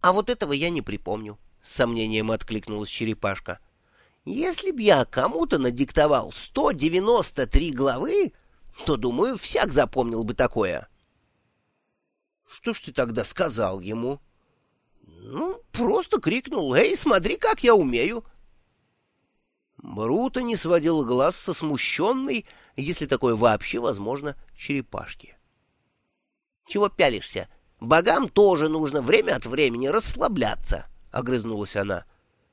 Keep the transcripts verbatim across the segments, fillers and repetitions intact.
А вот этого я не припомню, — с сомнением откликнулась черепашка. Если б я кому-то надиктовал сто девяносто три главы, то, думаю, всяк запомнил бы такое. Что ж ты тогда сказал ему? Ну, просто крикнул: «Эй, смотри, как я умею!» Бруто не сводил глаз со смущенной, если такое вообще возможно, черепашки. «Чего пялишься? Богам тоже нужно время от времени расслабляться», — огрызнулась она.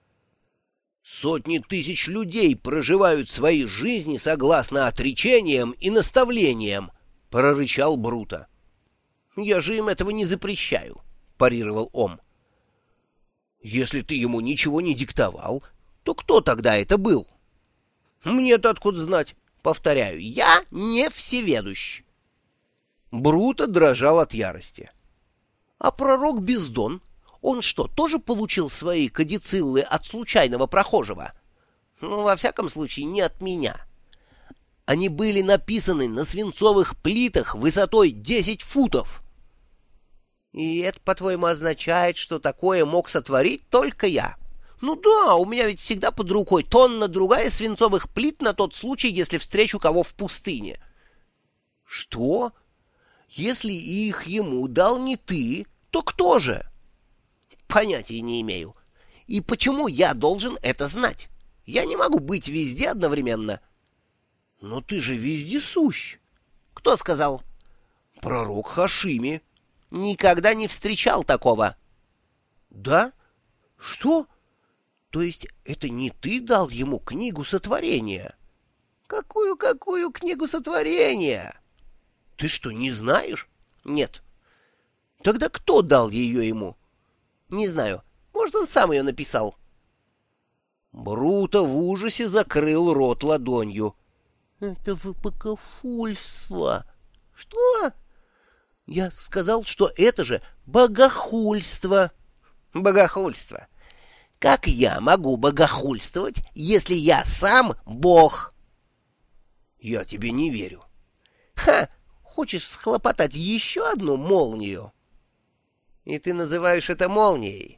«Сотни тысяч людей проживают свои жизни согласно отречениям и наставлениям», — прорычал Бруто. «Я же им этого не запрещаю», — парировал Ом. «Если ты ему ничего не диктовал, то кто тогда это был?» «Мне-то откуда знать? Повторяю, я не всеведущ». Бруто дрожал от ярости. «А пророк Бездон, он что, тоже получил свои кадициллы от случайного прохожего?» «Ну, во всяком случае, не от меня. Они были написаны на свинцовых плитах высотой десять футов». «И это, по-твоему, означает, что такое мог сотворить только я?» «Ну да, у меня ведь всегда под рукой тонна другая свинцовых плит на тот случай, если встречу кого в пустыне». «Что? Если их ему дал не ты, то кто же?» «Понятия не имею. И почему я должен это знать? Я не могу быть везде одновременно». «Но ты же вездесущ». «Кто сказал?» «Пророк Хашими». «Никогда не встречал такого». «Да? Что? То есть это не ты дал ему книгу сотворения?» «Какую-какую книгу сотворения?» «Ты что, не знаешь?» «Нет». «Тогда кто дал ее ему?» «Не знаю. Может, он сам ее написал». Бруто в ужасе закрыл рот ладонью. «Это вы богохульство!» «Что?» «Я сказал, что это же богохульство». «Богохульство? Как я могу богохульствовать, если я сам бог?» «Я тебе не верю». «Ха! Хочешь схлопотать еще одну молнию?» «И ты называешь это молнией?»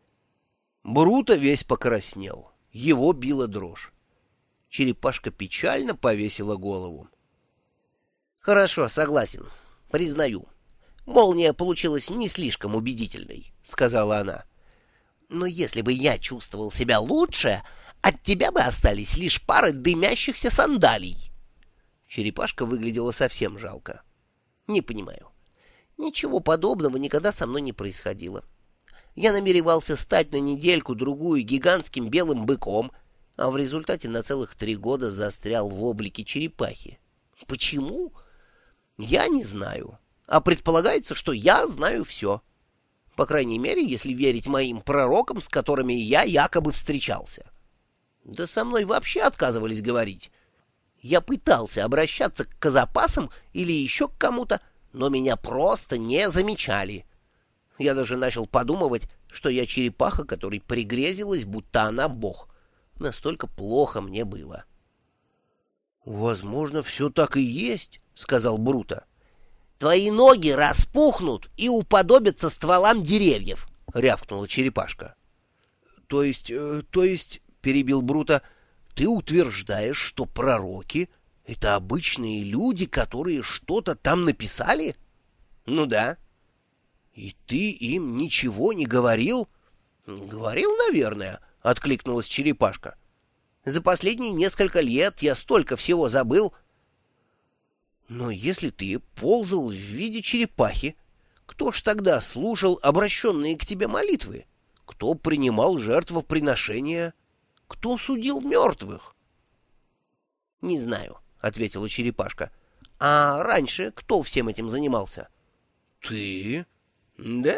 Бруто весь покраснел. Его била дрожь. Черепашка печально повесила голову. «Хорошо, согласен. Признаю. Молния получилась не слишком убедительной», — сказала она. «Но если бы я чувствовал себя лучше, от тебя бы остались лишь пары дымящихся сандалий». Черепашка выглядела совсем жалко. «Не понимаю. Ничего подобного никогда со мной не происходило. Я намеревался стать на недельку-другую гигантским белым быком, а в результате на целых три года застрял в облике черепахи. Почему? Я не знаю. А предполагается, что я знаю все. По крайней мере, если верить моим пророкам, с которыми я якобы встречался. Да со мной вообще отказывались говорить. Я пытался обращаться к казапасам или еще к кому-то, но меня просто не замечали. Я даже начал подумывать, что я черепаха, которой пригрезилась, будто она бог. Настолько плохо мне было. — Возможно, все так и есть, — сказал Бруто. — Твои ноги распухнут и уподобятся стволам деревьев, — рявкнула черепашка. — То есть, э, то есть, — перебил Бруто, — ты утверждаешь, что пророки — это обычные люди, которые что-то там написали? — Ну да. — И ты им ничего не говорил? — Говорил, наверное, — откликнулась черепашка. — За последние несколько лет я столько всего забыл. — Но если ты ползал в виде черепахи, кто ж тогда слушал обращенные к тебе молитвы? Кто принимал жертвоприношения? Кто судил мертвых? — Не знаю, — ответила черепашка. — А раньше кто всем этим занимался? — Ты? — Да?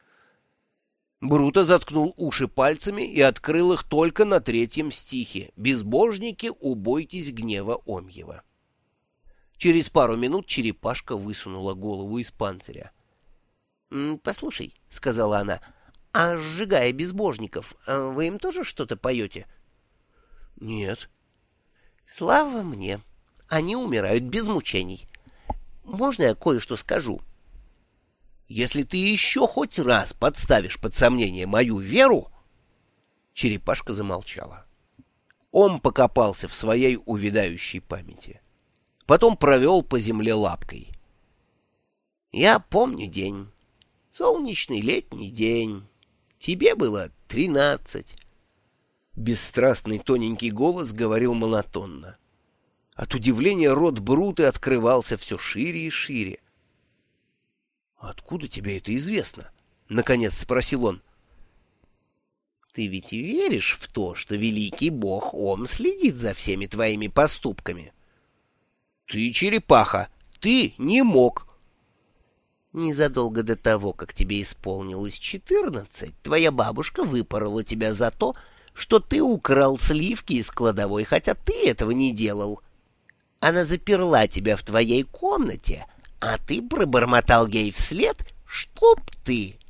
Бруто заткнул уши пальцами и открыл их только на третьем стихе. «Безбожники, убойтесь гнева Омьева». Через пару минут черепашка высунула голову из панциря. «Послушай», — сказала она, — «а сжигая безбожников, вы им тоже что-то поете?» «Нет». «Слава мне. Они умирают без мучений. Можно я кое-что скажу?» Если ты еще хоть раз подставишь под сомнение мою веру...» Черепашка замолчала. Он покопался в своей увядающей памяти. Потом провел по земле лапкой. «Я помню день. Солнечный летний день. Тебе было тринадцать». Бесстрастный тоненький голос говорил монотонно. От удивления рот Бруты открывался все шире и шире. «Откуда тебе это известно?» — наконец спросил он. «Ты ведь веришь в то, что великий бог Ом следит за всеми твоими поступками?» «Ты черепаха! Ты не мог!» «Незадолго до того, как тебе исполнилось четырнадцать, твоя бабушка выпорола тебя за то, что ты украл сливки из кладовой, хотя ты этого не делал. Она заперла тебя в твоей комнате, а ты пробормотал ей вслед, чтоб ты...»